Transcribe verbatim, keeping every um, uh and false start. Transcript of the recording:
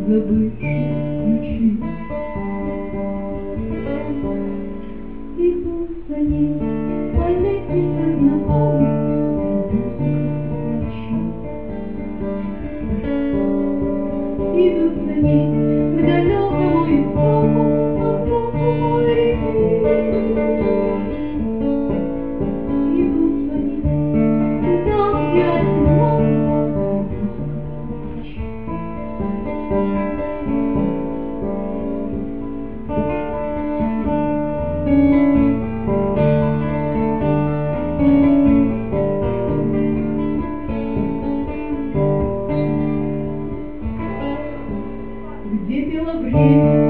забытые ключи. Идут за ним маленькие знакомые врачи. Идут за ним к далекому истоку, оттоку реки. Идут за ним туда, где одиноко ночь. Где пело время